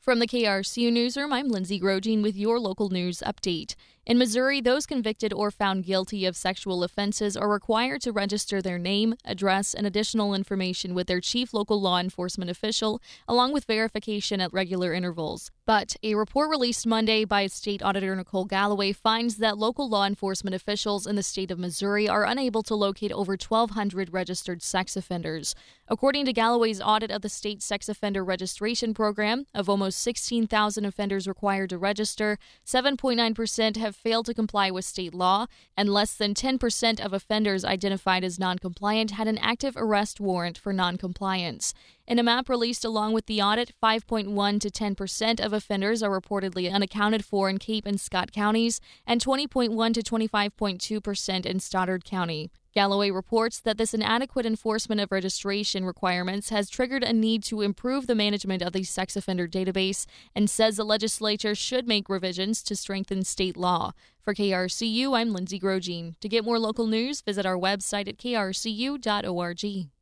From the KRCU Newsroom, I'm Lindsay Grogine with your local news update. In Missouri, those convicted or found guilty of sexual offenses are required to register their name, address, and additional information with their chief local law enforcement official, along with verification at regular intervals. But a report released Monday by State Auditor Nicole Galloway finds that local law enforcement officials in the state of Missouri are unable to locate over 1,200 registered sex offenders. According to Galloway's audit of the state sex offender registration program, of almost 16,000 offenders required to register, 7.9% have failed to comply with state law, and less than 10% of offenders identified as noncompliant had an active arrest warrant for noncompliance. In a map released along with the audit, 5.1 to 10% of offenders are reportedly unaccounted for in Cape and Scott counties, and 20.1 to 25.2% in Stoddard County. Galloway reports that this inadequate enforcement of registration requirements has triggered a need to improve the management of the sex offender database and says the legislature should make revisions to strengthen state law. For KRCU, I'm Lindsay Grogine. To get more local news, visit our website at krcu.org.